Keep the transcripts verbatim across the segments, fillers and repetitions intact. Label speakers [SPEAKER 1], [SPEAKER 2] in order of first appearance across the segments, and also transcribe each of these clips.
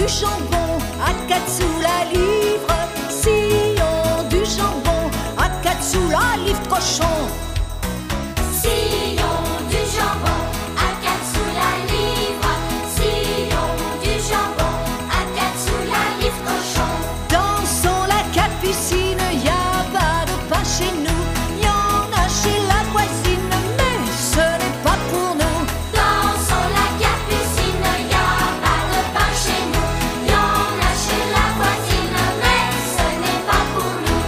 [SPEAKER 1] jambon à quatre sous la livre. Sillon du jambon à quatre sous la livre cochon.
[SPEAKER 2] Sillon du jambon à quatre sous la livre. Sillon du jambon à quatre sous la livre cochon.
[SPEAKER 1] Dansons la capucine, y a pas de pain chez nous. Y en a chez la voisine, mais ce n'est pas pour nous.
[SPEAKER 2] Dansons la capucine, y a pas de pain chez nous. Y en a chez la voisine, mais ce n'est pas pour nous.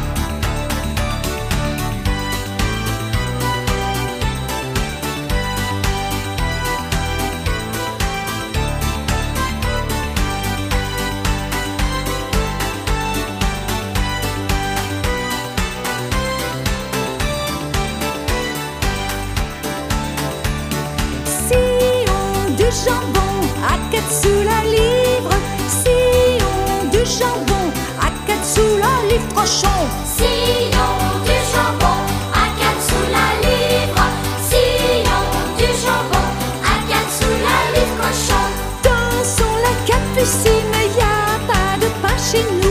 [SPEAKER 1] Sillon du jambon à quatre sous la livre. Sillon du jambon à quatre sous la livre cochon.
[SPEAKER 2] Sillon du jambon à quatre sous la livre. Sillon du jambon à quatre sous la livre cochon.
[SPEAKER 1] Dansons la capucine, y a pas de pain chez nous.